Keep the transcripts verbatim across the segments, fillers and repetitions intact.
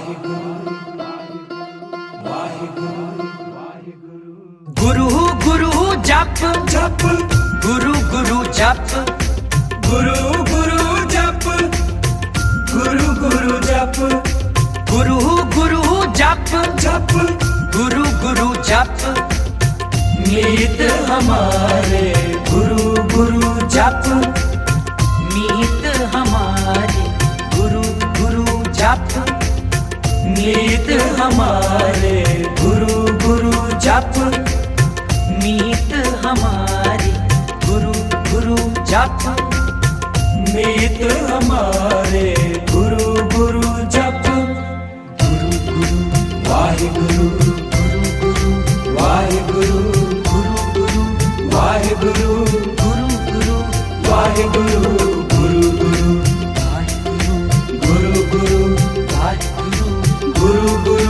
गुरु गुरु जप जप गुरु गुरु जप गुरु गुरु जप गुरु गुरु जप गुरु गुरु जप जप गुरु गुरु जप मीत हमारे गुरु गुरु जप मीत हमारे गुरु गुरु जप मीत हमारे गुरु गुरु जप मीत हमारे गुरु गुरु जप मीत हमारे गुरु गुरु जप गुरु गुरु वाहिगुरु गुरु गुरु वाहिगुरु गुरु गुरु वाहिगुरु गुरु गुरु वाहिगुरु गुरु गुरु गुरु गुरु गुरु गुरु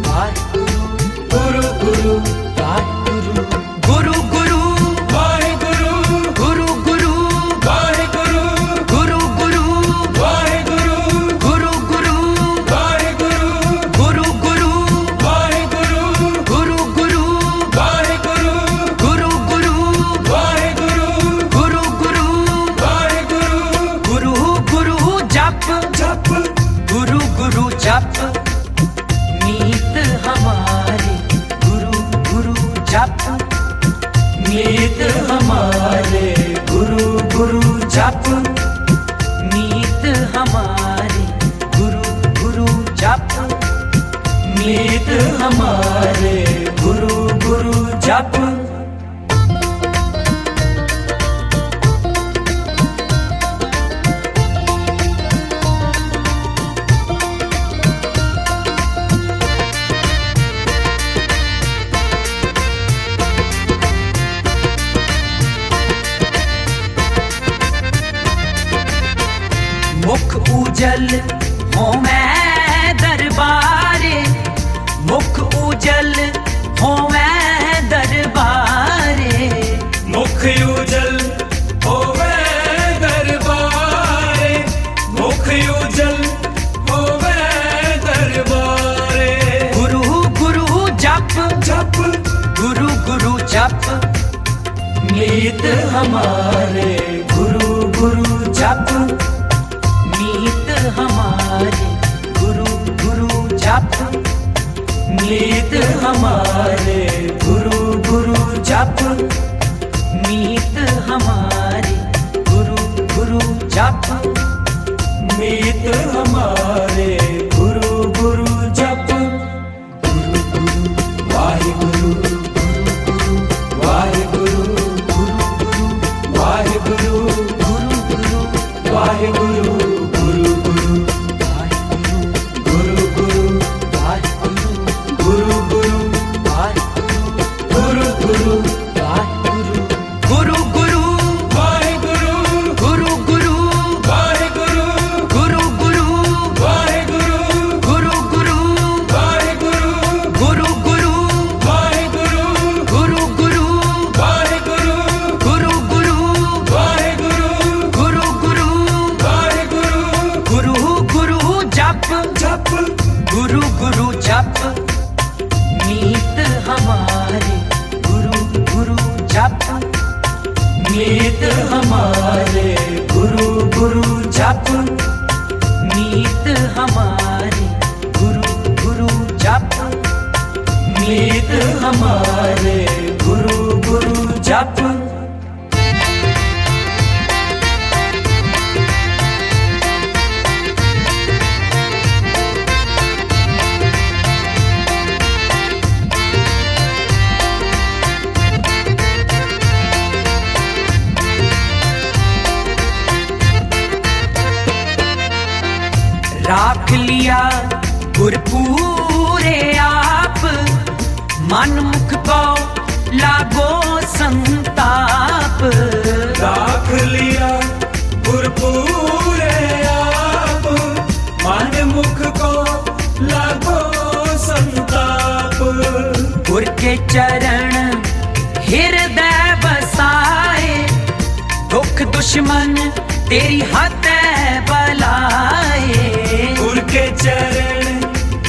गुरु गुरु गुरु गुरु वाहिगुरु गुरु गुरु वाहिगुरु गुरु गुरु वाहिगुरु गुरु गुरु वाहिगुरु गुरु गुरु वाहिगुरु गुरु गुरु वाहिगुरु गुरु गुरु वाहिगुरु गुरु गुरु वाहिगुरु गुरु गुरु जप जप गुरु गुरु जप मीत हमारे गुरु गुरु जप मीत हमारे गुरु गुरु जप मीत हमारे गुरु गुरु जप मीत हमारे गुरु गुरु जप मुख उजल हो मैं दरबारे मुख उजल हो मैं दरबारे मुख उजल होवे दरबारे मुख उजल होवे दरबारे गुरु गुरु जप जप गुरु गुरु जप मीत हमारे गुरु गुरु जप मीत हमारे गुरु गुरु जप मीत हमारे गुरु गुरु जप मीत हमारे गुरु गुरु जप मीत हमारे गुरु गुरु जप गुरु गुरु वाहिगुरु गुरु गुरु वाहिगुरु गुरु गुरु वाहिगुरु गुरु गुरु वाहिगुरु गुरु गुरु गुरु गुरु गुरु गुरु गुरु गुरु गुरु गुरु वाहिगुरु गुरु गुरु वाहिगुरु गुरु गुरु वाहिगुरु गुरु गुरु वाहिगुरु गुरु गुरु वाहिगुरु गुरु गुरु वाहिगुरु गुरु गुरु वाहिगुरु गुरु गुरु वाहिगुरु गुरु गुरु जप जप गुरु गुरु जप मीत हमारे गुरु गुरु जप मीत हमारे गुरु गुरु जप मीत हमारे गुरु गुरु जप मीत हमारे गुरु गुरु जप राख लिया गुरपूरे आप मन मुख को लागो संताप राख लिया गुरपूरे आप मन मुख को लागो संताप गुर के चरण हृदय बसाए दुख दुश्मन तेरी हद बलाए गुर के चरण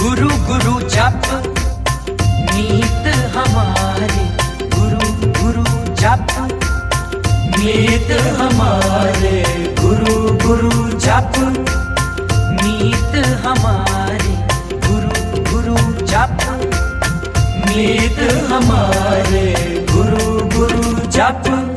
गुरु गुरु जप नीत हमारे, गुरु गुरु जप नीत हमारे, गुरु गुरु जप नीत हमारे, गुरु गुरु जप नीत हमारे, गुरु गुरु जप।